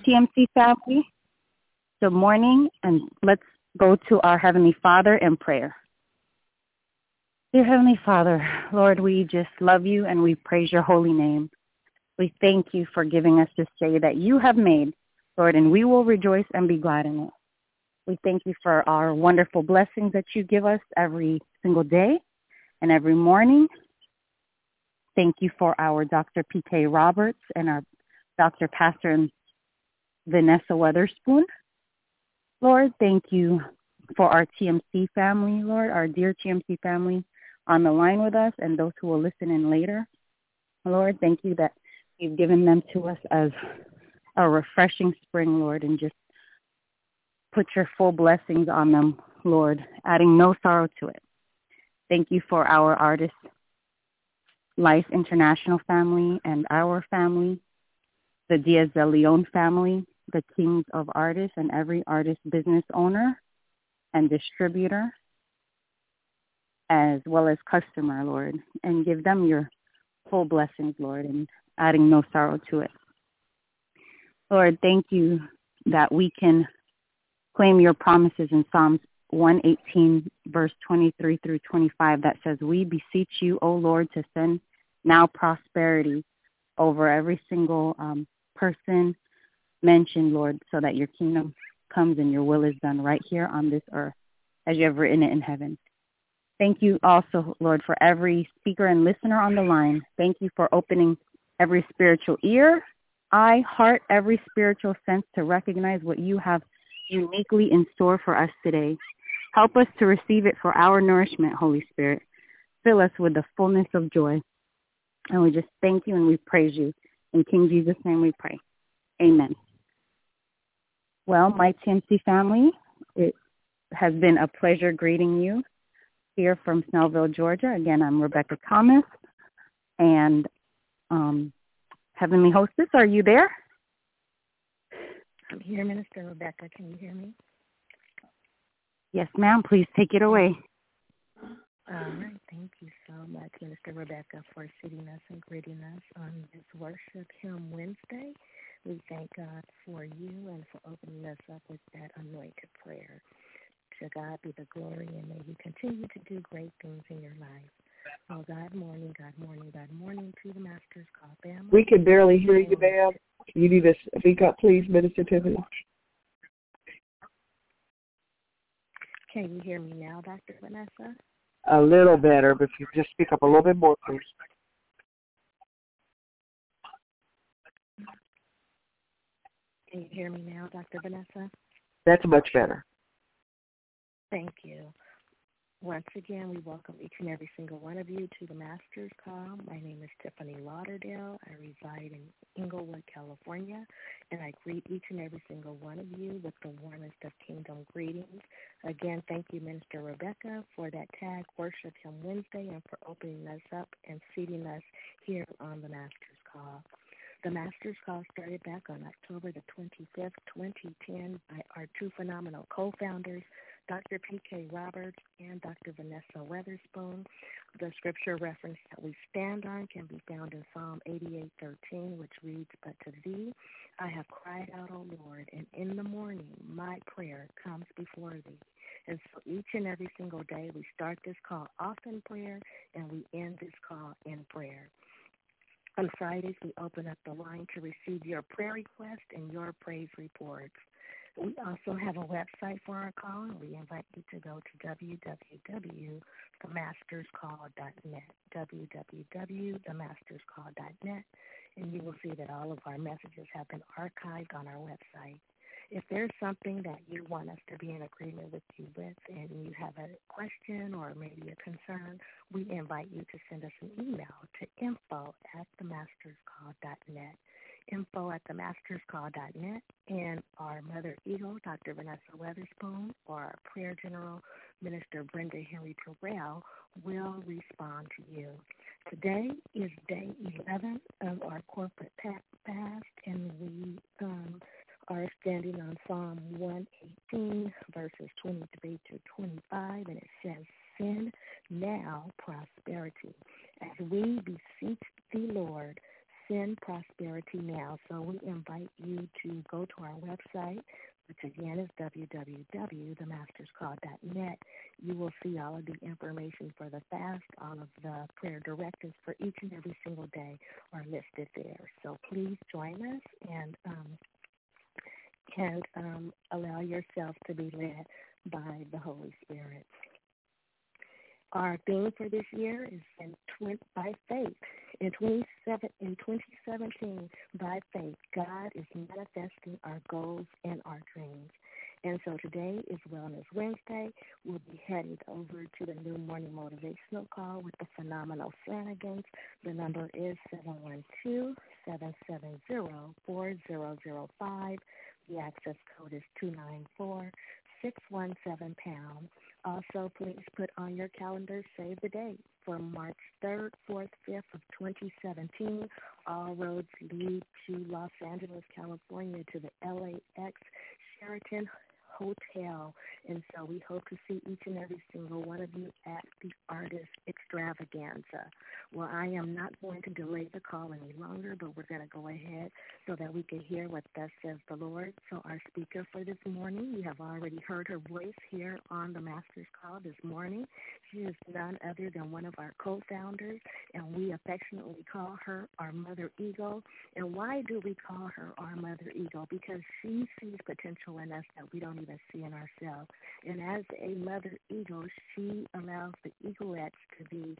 TMC family, good morning, and let's go to our Heavenly Father in prayer. Dear Heavenly Father, Lord, we just love you and we praise your holy name. We thank you for giving us this day that you have made, Lord, and we will rejoice and be glad in it. We thank you for our wonderful blessings that you give us every single day and every morning. Thank you for our Dr. P.K. Roberts and our Dr. Pastor and Vanessa Weatherspoon. Lord, thank you for our TMC family, Lord, our dear TMC family on the line with us and those who will listen in later. Lord, thank you that you've given them to us as a refreshing spring, Lord, and just put your full blessings on them, Lord, adding no sorrow to it. Thank you for our Artist Life International family and our family, the Diaz de Leon family, the Kings of Artists, and every artist business owner and distributor, as well as customer, Lord, and give them your full blessings, Lord, and adding no sorrow to it. Lord, thank you that we can claim your promises in Psalms 118, verse 23 through 25, that says, we beseech you, O Lord, to send now prosperity over every single person mentioned, Lord, so that your kingdom comes and your will is done right here on this earth as you have written it in heaven. Thank you also, Lord, for every speaker and listener on the line. Thank you for opening every spiritual ear, eye, heart, every spiritual sense to recognize what you have uniquely in store for us today. Help us to receive it for our nourishment, Holy Spirit. Fill us with the fullness of joy. And we just thank you and we praise you. In King Jesus' name we pray. Amen. Well, my TMC family, it has been a pleasure greeting you here from Snellville, Georgia. Again, I'm Rebecca Thomas. And Heavenly Hostess, are you there? I'm here, Minister Rebecca. Can you hear me? Yes, ma'am. Please take it away. All right. Thank you so much, Minister Rebecca, for sitting us and greeting us on this Worship Hymn Wednesday. We thank God for you and for opening us up with that anointed prayer. To God be the glory, and may He continue to do great things in your life. Oh, God morning, God morning, God morning to the Master's Call family. We can barely hear you, ma'am. You need to speak up, please, Minister Tiffany. Can you hear me now, Dr. Vanessa? A little better, but if you just speak up a little bit more, please. Can you hear me now, Dr. Vanessa? That's much better. Thank you. Once again, we welcome each and every single one of you to the Master's Call. My name is Tiffany Lauderdale. I reside in Inglewood, California, and I greet each and every single one of you with the warmest of kingdom greetings. Again, thank you, Minister Rebecca, for that tag, Worship Hymn Wednesday, and for opening us up and seating us here on the Master's Call. The Master's Call started back on October the 25th, 2010 by our two phenomenal co-founders, Dr. P.K. Roberts and Dr. Vanessa Weatherspoon. The scripture reference that we stand on can be found in Psalm 88:13, which reads, But to thee I have cried out, O Lord, and in the morning my prayer comes before thee. And so each and every single day we start this call off in prayer and we end this call in prayer. On Fridays, we open up the line to receive your prayer requests and your praise reports. We also have a website for our call, and we invite you to go to www.themasterscall.net, www.themasterscall.net, and you will see that all of our messages have been archived on our website. If there's something that you want us to be in agreement with you with and you have a question or maybe a concern, we invite you to send us an email to info@themasterscall.net, info@themasterscall.net, and our Mother Eagle, Dr. Vanessa Weatherspoon, or our Prayer General, Minister Brenda Henry Terrell, will respond to you. Today is day 11 of our corporate fast, and we are standing on Psalm 118, verses 23 to 25, and it says, Send now prosperity. As we beseech thee, Lord, send prosperity now. so we invite you to go to our website, which again is www.themasterscall.net. You will see all of the information for the fast, all of the prayer directives for each and every single day are listed there. So please join us and allow yourself to be led by the Holy Spirit. Our theme for this year is by faith. In 2017, by faith, God is manifesting our goals and our dreams. And so today is Wellness Wednesday. We'll be headed over to the New Morning Motivational Call with the Phenomenal Flanagans. The number is 712-770-4005. The access code is 294-617#. Also, please put on your calendar, save the date for March 3rd, 4th, 5th of 2017. All roads lead to Los Angeles, California, to the LAX Sheraton Hotel. And so we hope to see each and every single one of you at the Artist Extravaganza. Well, I am not going to delay the call any longer, but we're going to go ahead so that we can hear what thus says the Lord. So our speaker for this morning, you have already heard her voice here on the Master's Call this morning. She is none other than one of our co-founders, and we affectionately call her our Mother Eagle. And why do we call her our Mother Eagle? Because she sees potential in us that we don't even see in ourselves. And as a Mother Eagle, she allows the eaglets to be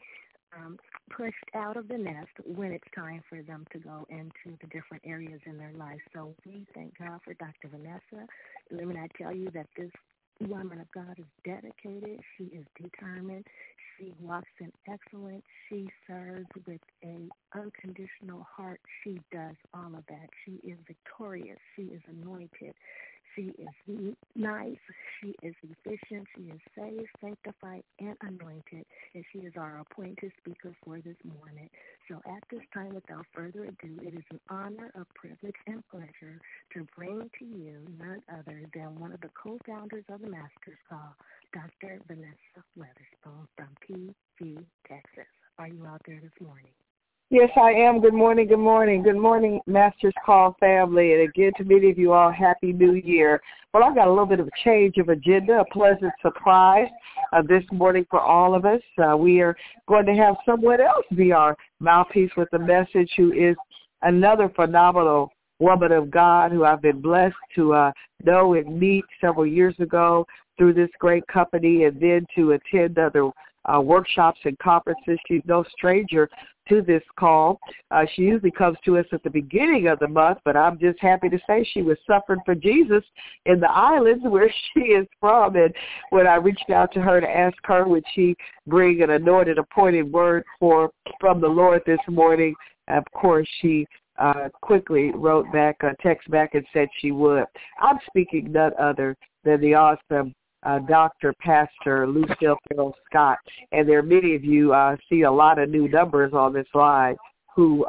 pushed out of the nest when it's time for them to go into the different areas in their life. So we thank God for Dr. Vanessa. Let me not tell you that this woman of God is dedicated. She is determined. She walks in excellence. She serves with an unconditional heart. She does all of that. She is victorious. She is anointed. She is nice. She is efficient. She is saved, sanctified, and anointed. And she is our appointed speaker for this morning. So at this time, without further ado, it is an honor, a privilege, and pleasure to bring to you none other than one of the co-founders of the Master's Call, Dr. Vanessa Weatherspoon from PV, Texas. Are you out there this morning? Yes, I am. Good morning, good morning. Good morning, Master's Call family. And again, to many of you all, Happy New Year. Well, I've got a little bit of a change of agenda, a pleasant surprise this morning for all of us. We are going to have someone else be our mouthpiece with the message, who is another phenomenal woman of God who I've been blessed to know and meet several years ago through this great company, and then to attend other workshops and conferences. She's no stranger to this call. She usually comes to us at the beginning of the month, but I'm just happy to say she was suffering for Jesus in the islands where she is from. And when I reached out to her to ask her, would she bring an anointed, appointed word from the Lord this morning, of course she quickly wrote back, text back, and said she would. I'm speaking none other than the awesome Dr. Pastor Lucille Farrell Scott. And there are many of you see a lot of new numbers on this line who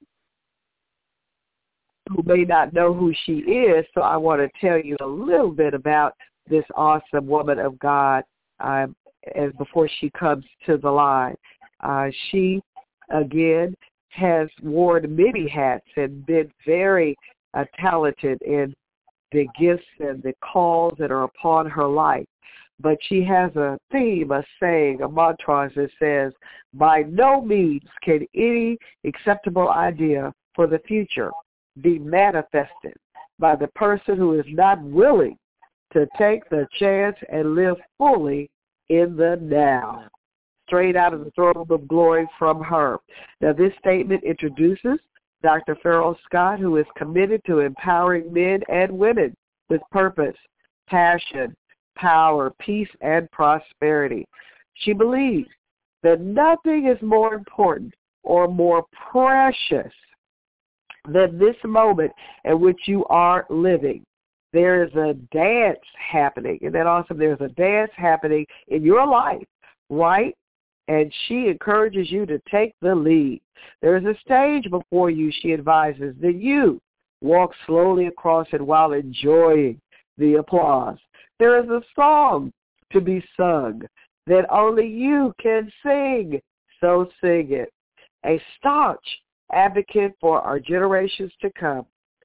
may not know who she is. So I want to tell you a little bit about this awesome woman of God as before she comes to the line. She, again, has worn many hats and been very talented in the gifts and the calls that are upon her life. But she has a theme, a saying, a mantra that says, by no means can any acceptable idea for the future be manifested by the person who is not willing to take the chance and live fully in the now. Straight out of the throne of glory from her. Now, this statement introduces Dr. Farrell Scott, who is committed to empowering men and women with purpose, passion, power, peace, and prosperity. She believes that nothing is more important or more precious than this moment in which you are living. There is a dance happening, and then also there's a dance happening in your life, right? And she encourages you to take the lead. There is a stage before you, she advises, that you walk slowly across it while enjoying the applause. There is a song to be sung that only you can sing, so sing it. A staunch advocate for our generations to come,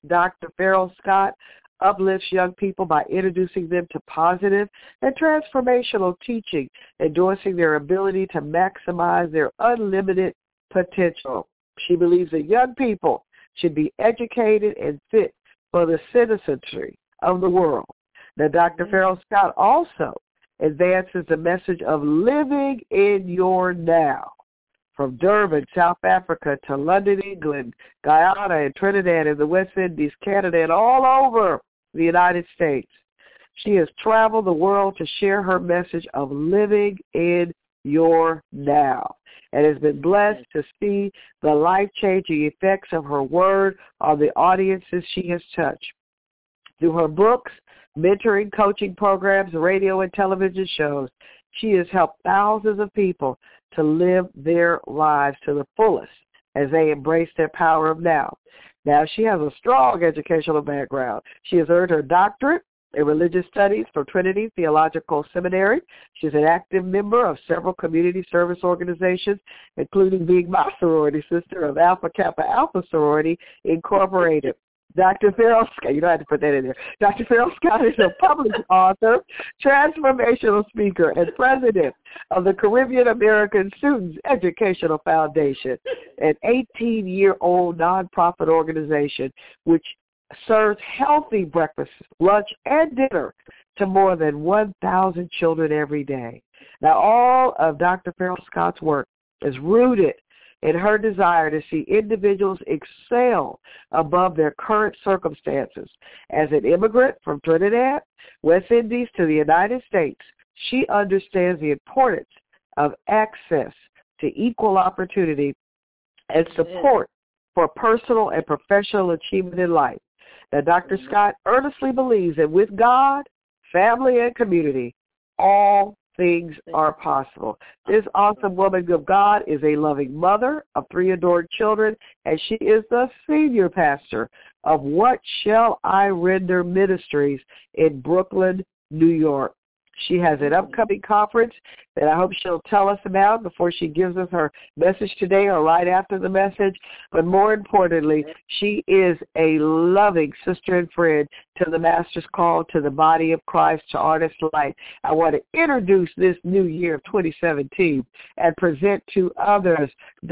Dr. Farrell Scott uplifts young people by introducing them to positive and transformational teaching, endorsing their ability to maximize their unlimited potential. She believes that young people should be educated and fit for the citizenry of the world. Now, Dr. Farrell Scott also advances the message of living in your now. From Durban, South Africa, to London, England, Guyana, and Trinidad, and the West Indies, Canada, and all over the United States. She has traveled the world to share her message of living in your now, and has been blessed to see the life-changing effects of her word on the audiences she has touched. Through her books, mentoring, coaching programs, radio and television shows, she has helped thousands of people to live their lives to the fullest as they embrace their power of now. Now, she has a strong educational background. She has earned her doctorate in religious studies from Trinity Theological Seminary. She's an active member of several community service organizations, including being my sorority sister of Alpha Kappa Alpha Sorority Incorporated. Dr. Farrell Scott, you don't have to put that in there. Dr. Farrell Scott is a published author, transformational speaker, and president of the Caribbean American Students Educational Foundation, an 18-year-old nonprofit organization which serves healthy breakfast, lunch, and dinner to more than 1,000 children every day. Now, all of Dr. Farrell Scott's work is rooted in her desire to see individuals excel above their current circumstances. As an immigrant from Trinidad, West Indies to the United States, she understands the importance of access to equal opportunity and support for personal and professional achievement in life. Now, Dr. Scott earnestly believes that with God, family, and community, all things are possible. This awesome woman of God is a loving mother of 3 adored children, and she is the senior pastor of What Shall I Render Ministries in Brooklyn, New York. She has an upcoming conference that I hope she'll tell us about before she gives us her message today or right after the message. But more importantly, she is a loving sister and friend to the Master's Call, to the body of Christ, to Artist Life. I want to introduce this new year of 2017 and present to others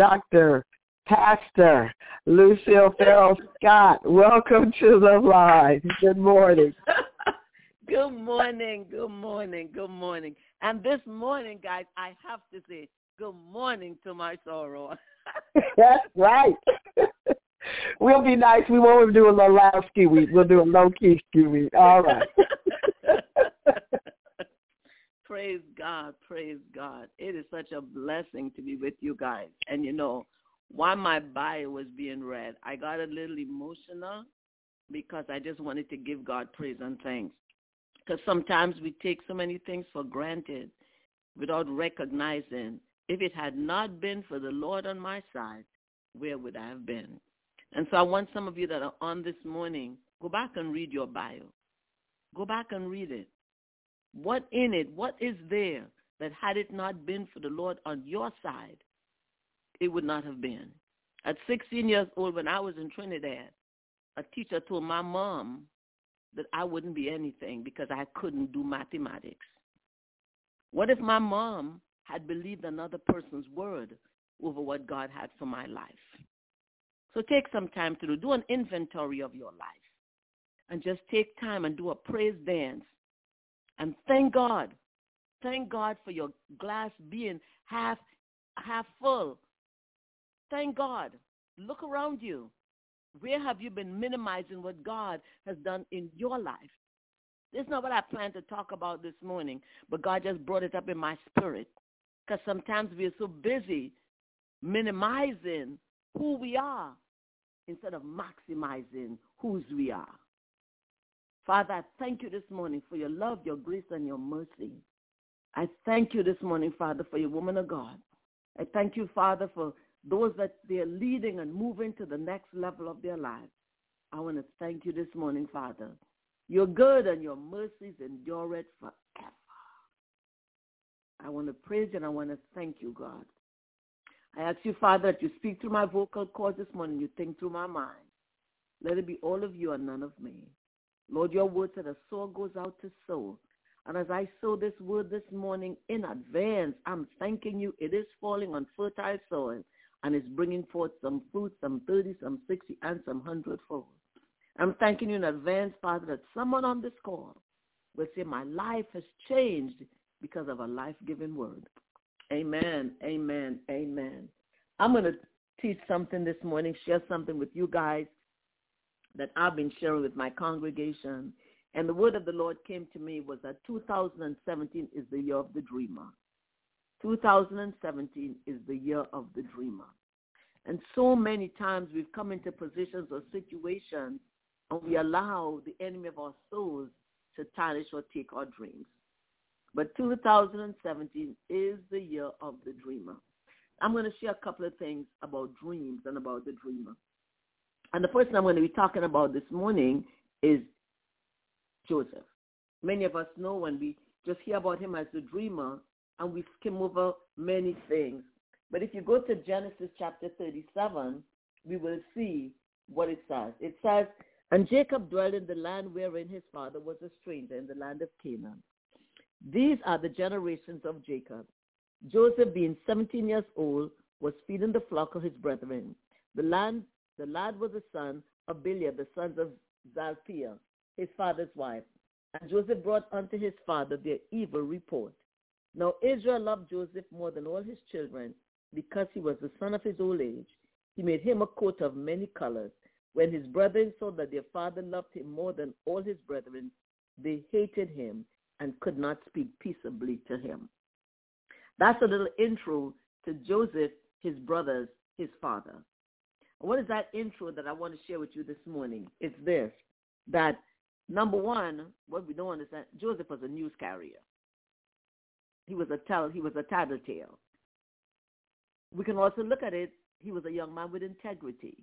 Dr. Pastor Lucille Farrell Scott. Welcome to the line. Good morning. Good morning, good morning, good morning. And this morning, guys, I have to say good morning to my sorrow. That's right. We'll be nice. We won't do a little loud ski week. We'll do a low-key ski week. All right. Praise God, praise God. It is such a blessing to be with you guys. And, you know, while my bio was being read, I got a little emotional because I just wanted to give God praise and thanks. Because sometimes we take so many things for granted without recognizing if it had not been for the Lord on my side, where would I have been? And so I want some of you that are on this morning, go back and read your bio. Go back and read it. What in it, what is there that had it not been for the Lord on your side, it would not have been. At 16 years old, when I was in Trinidad, a teacher told my mom that I wouldn't be anything because I couldn't do mathematics. What if my mom had believed another person's word over what God had for my life? So take some time to do an inventory of your life and just take time and do a praise dance and thank God. Thank God for your glass being half full. Thank God. Look around you. Where have you been minimizing what God has done in your life? This is not what I planned to talk about this morning, but God just brought it up in my spirit. Because sometimes we are so busy minimizing who we are instead of maximizing whose we are. Father, I thank you this morning for your love, your grace, and your mercy. I thank you this morning, Father, for your woman of God. I thank you, Father, for those that they're leading and moving to the next level of their lives. I want to thank you this morning, Father. You're good and your mercies endure it forever. I want to praise you and I want to thank you, God. I ask you, Father, that you speak through my vocal cords this morning. You think through my mind. Let it be all of you and none of me. Lord, your word said a sower goes out to sow. And as I sow this word this morning in advance, I'm thanking you. It is falling on fertile soil and it's bringing forth some fruit, some 30, some 60, and some 100-fold. I'm thanking you in advance, Father, that someone on this call will say, my life has changed because of a life-giving word. Amen, amen, amen. I'm going to teach something this morning, share something with you guys that I've been sharing with my congregation. And the word of the Lord came to me was that 2017 is the year of the dreamer. 2017 is the year of the dreamer. And so many times we've come into positions or situations and we allow the enemy of our souls to tarnish or take our dreams. But 2017 is the year of the dreamer. I'm going to share a couple of things about dreams and about the dreamer. And the person I'm going to be talking about this morning is Joseph. Many of us know when we just hear about him as the dreamer and we skim over many things. But if you go to Genesis chapter 37, we will see what it says. It says, and Jacob dwelt in the land wherein his father was a stranger, in the land of Canaan. These are the generations of Jacob. Joseph, being 17 years old, was feeding the flock of his brethren. The lad was the son of Biliah, the sons of Zalpiah, his father's wife. And Joseph brought unto his father their evil report. Now Israel loved Joseph more than all his children, because he was the son of his old age. He made him a coat of many colors. When his brethren saw that their father loved him more than all his brethren, they hated him and could not speak peaceably to him. That's a little intro to Joseph, his brothers, his father. What is that intro that I want to share with you this morning? It's this, that number one, what we don't understand, Joseph was a news carrier. He was a tattletale. We can also look at it, he was a young man with integrity.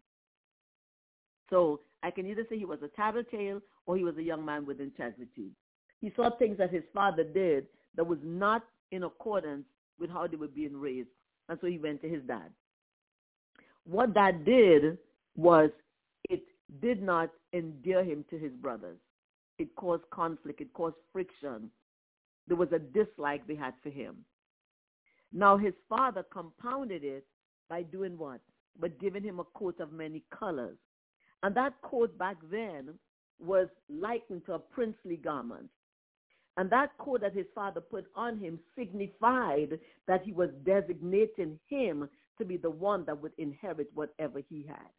So I can either say he was a tattletale or he was a young man with integrity. He saw things that his father did that was not in accordance with how they were being raised. And so he went to his dad. What that did was it did not endear him to his brothers. It caused conflict. It caused friction. There was a dislike they had for him. Now his father compounded it by doing what? By giving him a coat of many colors. And that coat back then was likened to a princely garment. And that coat that his father put on him signified that he was designating him to be the one that would inherit whatever he had.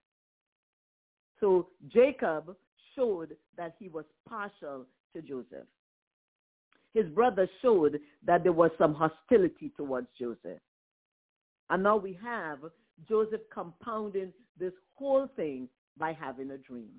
So Jacob showed that he was partial to Joseph. His brothers showed that there was some hostility towards Joseph. And now we have Joseph compounding this whole thing by having a dream.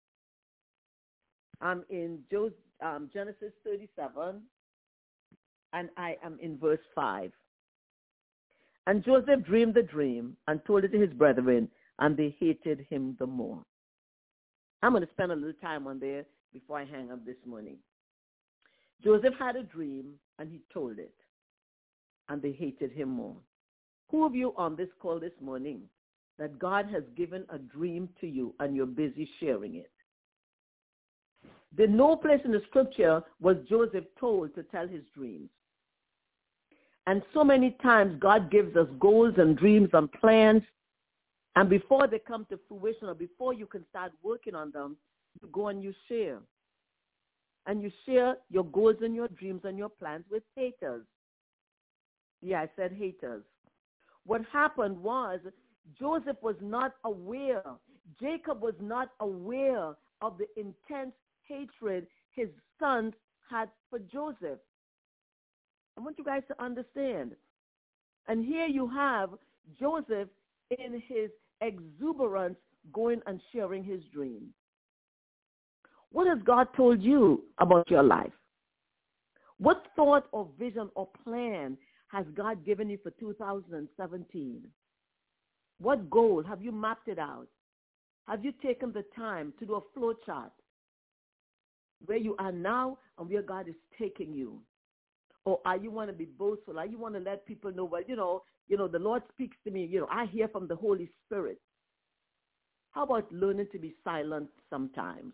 I'm in Genesis 37, and I am in verse 5. And Joseph dreamed the dream and told it to his brethren, and they hated him the more. I'm going to spend a little time on there before I hang up this morning. Joseph had a dream, and he told it, and they hated him more. Who of you on this call this morning that God has given a dream to you and you're busy sharing it? There's no place in the scripture was Joseph told to tell his dreams. And so many times God gives us goals and dreams and plans, and before they come to fruition or before you can start working on them, you go and you share. And you share your goals and your dreams and your plans with haters. Yeah, I said haters. What happened was Joseph was not aware, Jacob was not aware of the intense hatred his sons had for Joseph. I want you guys to understand. And here you have Joseph in his exuberance going and sharing his dream. What has God told you about your life? What thought or vision or plan has God given you for 2017? What goal? Have you mapped it out? Have you taken the time to do a flow chart where you are now and where God is taking you? Or are you want to be boastful? Are you want to let people know, well, the Lord speaks to me, I hear from the Holy Spirit. How about learning to be silent sometimes?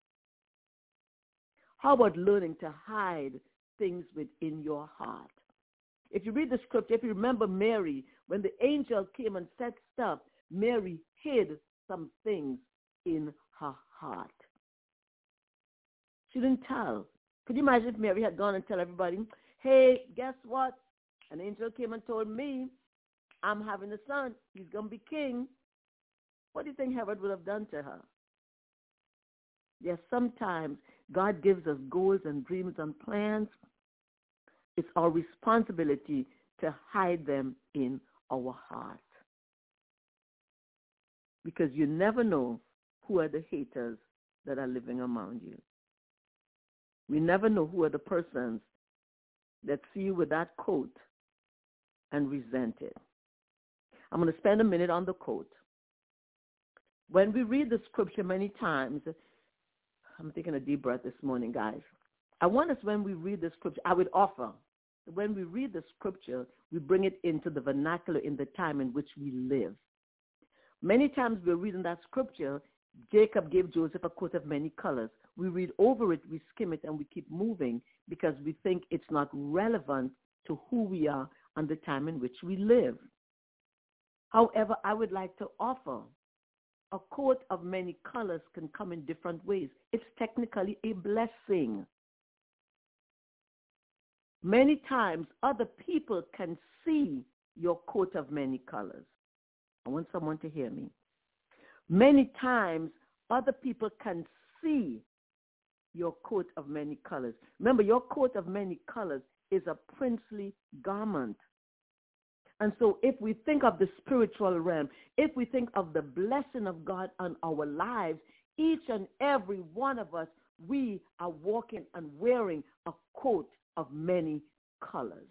How about learning to hide things within your heart? If you read the scripture, if you remember Mary, when the angel came and said stuff, Mary hid some things in her heart. She didn't tell. Could you imagine if Mary had gone and tell everybody, hey, guess what? An angel came and told me I'm having a son. He's going to be king. What do you think Herod would have done to her? Yes, sometimes God gives us goals and dreams and plans. It's our responsibility to hide them in our heart. Because you never know who are the haters that are living around you. We never know who are the persons that see you with that coat and resent it. I'm going to spend a minute on the coat. When we read the scripture many times, I'm taking a deep breath this morning, guys. I want us, when we read the scripture, I would offer, when we read the scripture, we bring it into the vernacular in the time in which we live. Many times we're reading that scripture, Jacob gave Joseph a coat of many colors. We read over it, we skim it, and we keep moving because we think it's not relevant to who we are and the time in which we live. However, I would like to offer a coat of many colors can come in different ways. It's technically a blessing. Many times, other people can see your coat of many colors. I want someone to hear me. Many times, other people can see your coat of many colors. Remember, your coat of many colors is a princely garment. And so if we think of the spiritual realm, if we think of the blessing of God on our lives, each and every one of us, we are walking and wearing a coat of many colors.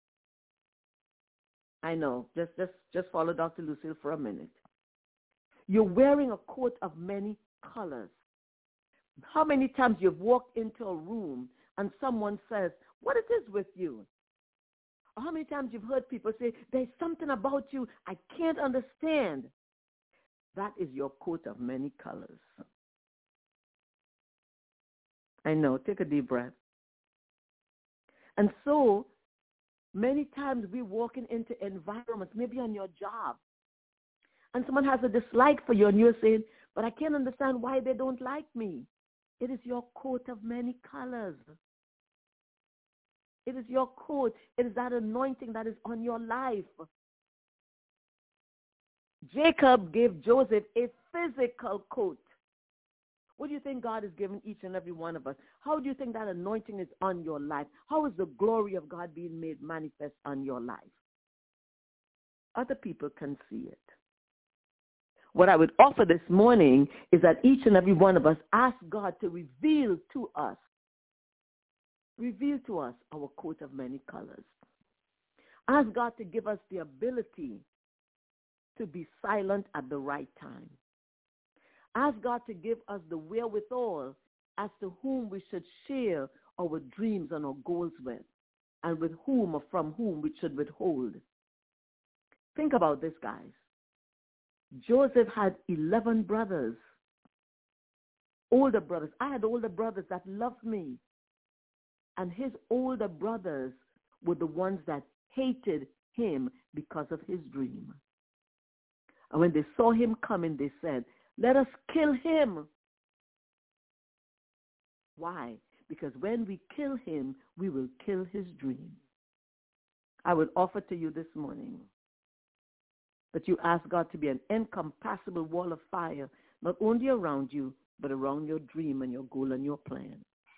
I know, just follow Dr. Lucille for a minute. You're wearing a coat of many colors. How many times you've walked into a room and someone says, what is this with you? Or how many times you've heard people say, there's something about you I can't understand. That is your coat of many colors. I know, take a deep breath. And so, many times we're walking into environments, maybe on your job, and someone has a dislike for you, and you're saying, but I can't understand why they don't like me. It is your coat of many colors. It is your coat. It is that anointing that is on your life. Jacob gave Joseph a physical coat. What do you think God has given each and every one of us? How do you think that anointing is on your life? How is the glory of God being made manifest on your life? Other people can see it. What I would offer this morning is that each and every one of us ask God to reveal to us our coat of many colors. Ask God to give us the ability to be silent at the right time. Ask God to give us the wherewithal as to whom we should share our dreams and our goals with, and with whom or from whom we should withhold. Think about this, guys. Joseph had 11 brothers, older brothers. I had older brothers that loved me. And his older brothers were the ones that hated him because of his dream. And when they saw him coming, they said, let us kill him. Why? Because when we kill him, we will kill his dream. I would offer to you this morning that you ask God to be an incompassable wall of fire, not only around you, but around your dream and your goal and your plan.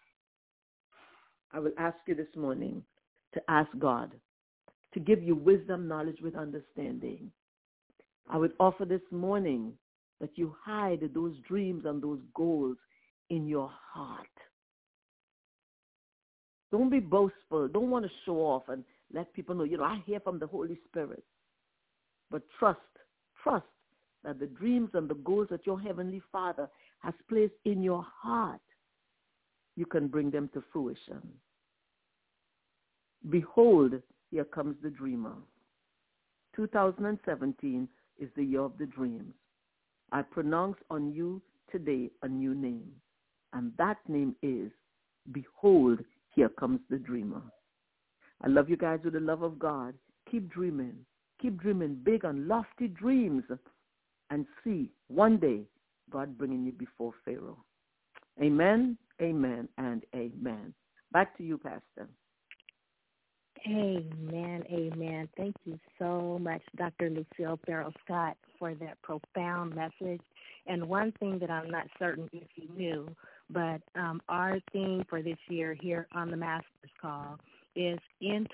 I will ask you this morning to ask God to give you wisdom, knowledge with understanding. I would offer this morning that you hide those dreams and those goals in your heart. Don't be boastful. Don't want to show off and let people know, I hear from the Holy Spirit. But trust that the dreams and the goals that your Heavenly Father has placed in your heart, you can bring them to fruition. Behold, here comes the dreamer. 2017 is the year of the dreams. I pronounce on you today a new name, and that name is, behold, here comes the dreamer. I love you guys with the love of God. Keep dreaming big and lofty dreams, and see one day God bringing you before Pharaoh. Amen, amen, and amen. Back to you, Pastor. Amen, amen. Thank you so much, Dr. Lucille Farrell Scott, for that profound message. And one thing that I'm not certain if you knew, but our theme for this year here on the Master's Call is in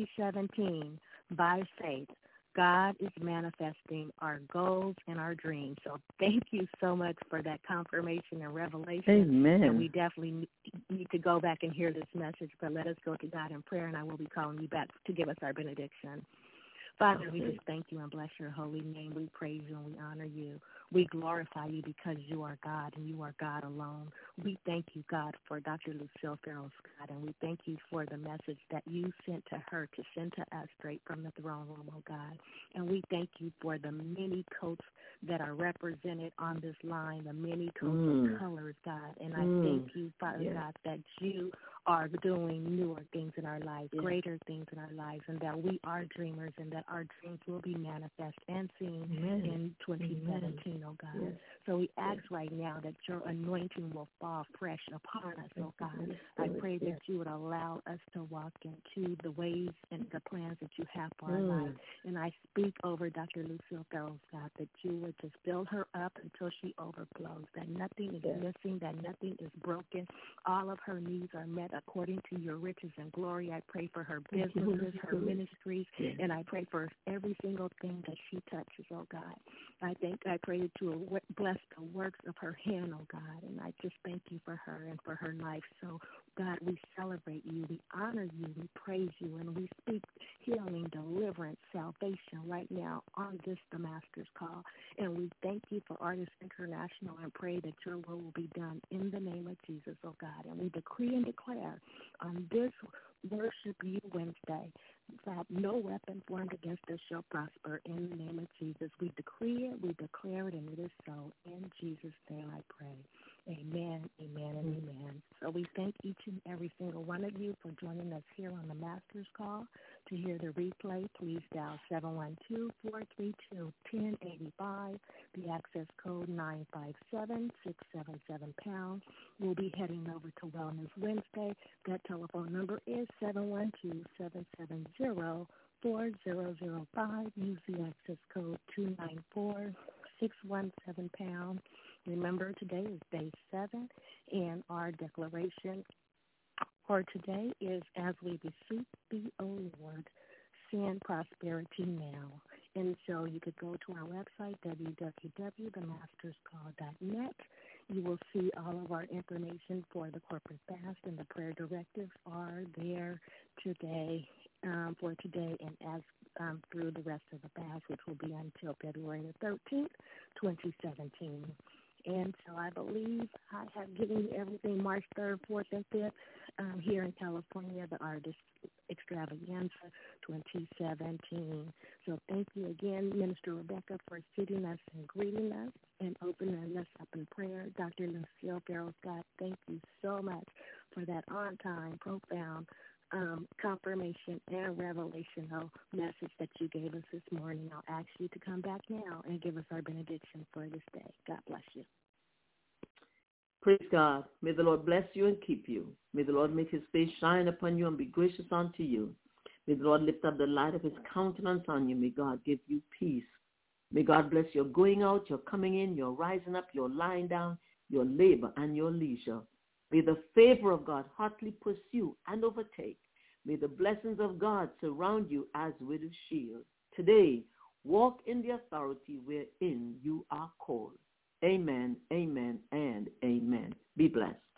2017, by faith, God is manifesting our goals and our dreams. So thank you so much for that confirmation and revelation. Amen. And we definitely need to go back and hear this message, but let us go to God in prayer, and I will be calling you back to give us our benediction. Father, we just thank you and bless your holy name. We praise you and we honor you. We glorify you because you are God and you are God alone. We thank you, God, for Dr. Lucille Farrell Scott, and we thank you for the message that you sent to her to send to us straight from the throne room, oh God. And we thank you for the many coats that are represented on this line, the many coats of colors, God. And I thank you, Father God, that you are doing newer things in our lives, greater things in our lives, and that we are dreamers and that our dreams will be manifest and seen in 2017, oh God. Yes. So we ask right now that your anointing will fall fresh upon us, oh God. I pray that you would allow us to walk into the ways and the plans that you have for our lives. And I speak over Dr. Lucille Farrell Scott that you would just build her up until she overflows, that nothing is missing, that nothing is broken. All of her needs are met according to your riches and glory. I pray for her businesses, her ministries, and I pray for every single thing that she touches, oh God. I pray that you will bless the works of her hand, oh God, and I just thank you for her and for her life. So, God, we celebrate you, we honor you, we praise you, and we speak healing, deliverance, salvation right now on this, the Master's Call. And we thank you for Artists International and pray that your will be done in the name of Jesus, oh God. And we decree and declare on this Worship You Wednesday that no weapon formed against us shall prosper in the name of Jesus. We decree it, we declare it, and it is so. In Jesus' name I pray. Amen, amen, and amen. So we thank each and every single one of you for joining us here on the Master's Call. To hear the replay, please dial 712-432-1085. The access code 957-677#. We'll be heading over to Wellness Wednesday. That telephone number is 712-770-4005. Use the access code 294-617#. Remember, today is day 7, and our declaration for today is, as we beseech thee, O Lord, send prosperity now. And so you could go to our website, www.themasterscall.net. You will see all of our information for the corporate fast, and the prayer directives are there today, for today and as through the rest of the fast, which will be until February the 13th, 2017. And so I believe I have given you everything March 3rd, 4th, and 5th here in California, the Artist Extravaganza 2017. So thank you again, Minister Rebecca, for sitting us and greeting us and opening us up in prayer. Dr. Lucille Farrell Scott, thank you so much for that on-time, profound confirmation and revelational message that you gave us this morning. I'll ask you to come back now and give us our benediction for this day. God bless you. Praise God. May the Lord bless you and keep you. May the Lord make his face shine upon you and be gracious unto you. May the Lord lift up the light of his countenance on you. May God give you peace. May God bless your going out, your coming in, your rising up, your lying down, your labor, and your leisure. May the favor of God hotly pursue and overtake. May the blessings of God surround you as with a shield. Today, walk in the authority wherein you are called. Amen, amen, and amen. Be blessed.